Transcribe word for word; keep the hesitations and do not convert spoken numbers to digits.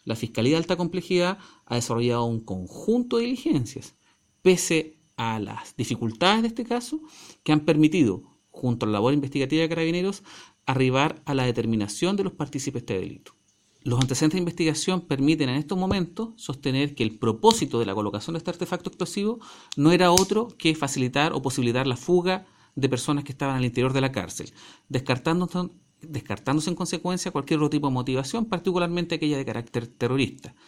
la Fiscalía de Alta Complejidad ha desarrollado un conjunto de diligencias, pese a las dificultades de este caso, que han permitido, junto a la labor investigativa de Carabineros, arribar a la determinación de los partícipes de este delito. Los antecedentes de investigación permiten en estos momentos sostener que el propósito de la colocación de este artefacto explosivo no era otro que facilitar o posibilitar la fuga de personas que estaban al interior de la cárcel, descartándose, descartándose en consecuencia cualquier otro tipo de motivación, particularmente aquella de carácter terrorista.